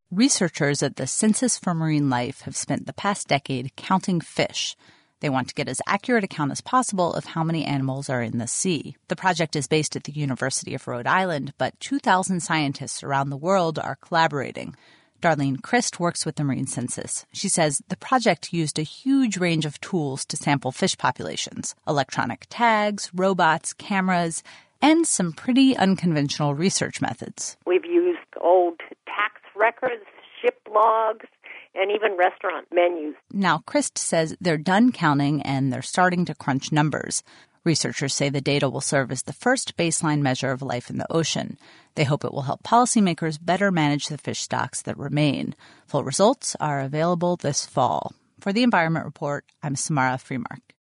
Researchers at the Census for Marine Life have spent the past decade counting fish. They want to get as accurate a count as possible of how many animals are in the sea. The project is based at the University of Rhode Island, but 2,000 scientists around the world are collaborating. Darlene Christ works with the Marine Census. She says the project used a huge range of tools to sample fish populations: electronic tags, robots, cameras, and some pretty unconventional research methods. We've used old tax records, ship logs, and even restaurant menus. Now, Christ says they're done counting and they're starting to crunch numbers. Researchers say the data will serve as the first baseline measure of life in the ocean. They hope it will help policymakers better manage the fish stocks that remain. Full results are available this fall. For the Environment Report, I'm Samara Freemark.